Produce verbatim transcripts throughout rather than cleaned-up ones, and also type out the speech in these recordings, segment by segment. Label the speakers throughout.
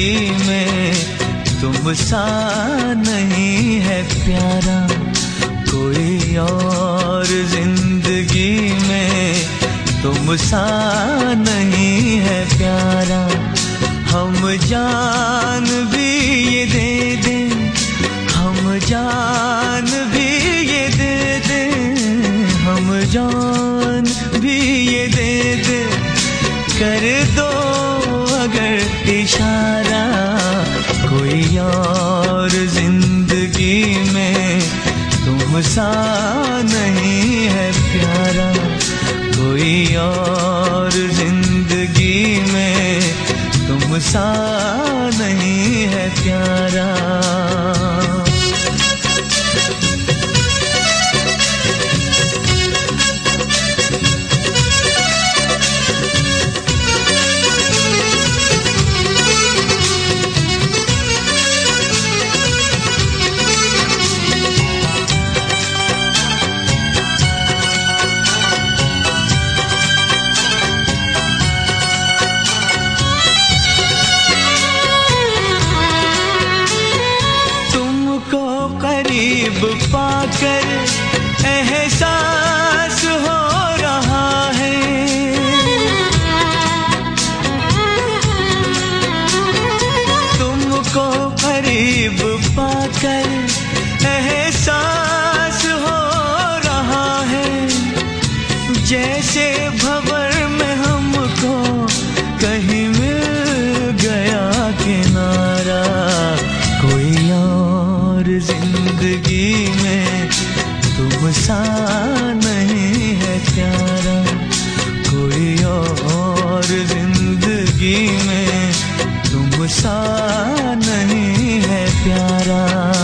Speaker 1: जिंदगी में तुम सा नहीं है प्यारा, कोई और जिंदगी में तुम सा नहीं है प्यारा। हम जान भी ये दे दें, हम जान भी ये दे दें, हम जान भी ये दे दें, कर दो अगर इशारा, कोई और जिंदगी में तुम सा नहीं है प्यारा, कोई और जिंदगी में तुम सा नहीं है प्यारा। करीब पाकर एहसास हो रहा है, तुमको करीब पाकर एहसास हो रहा है, जैसे भंवर में हमको कहीं मिल गया किनारा, कोई और जिंदगी में तुम सा नहीं है प्यारा, कोई और जिंदगी में तुम सा नहीं है प्यारा।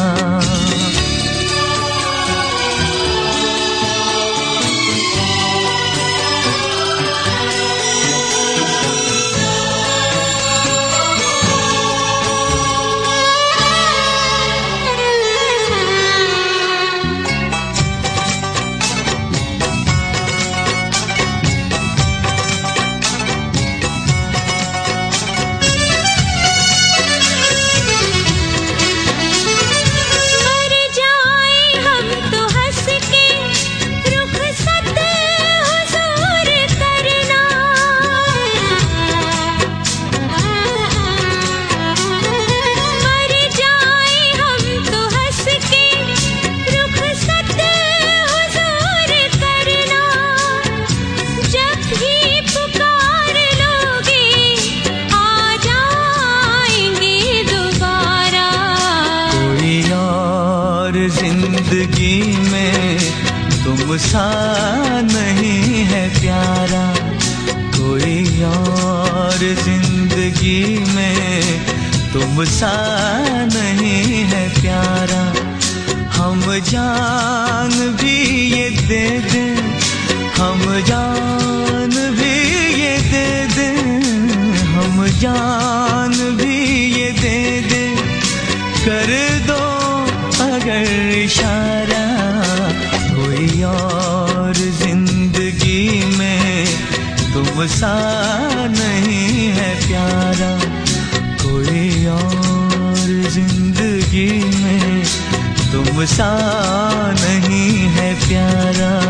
Speaker 1: जिंदगी में तुम सा नहीं है प्यारा, कोई और जिंदगी में तुम सा नहीं है प्यारा। हम जान भी ये दे दें, हम जान भी ये दे दें, हम जान भी ये दे दें, कर दो अगर इशारा, कोई और जिंदगी में तुम सा नहीं है प्यारा, कोई और जिंदगी में तुम सा नहीं है प्यारा।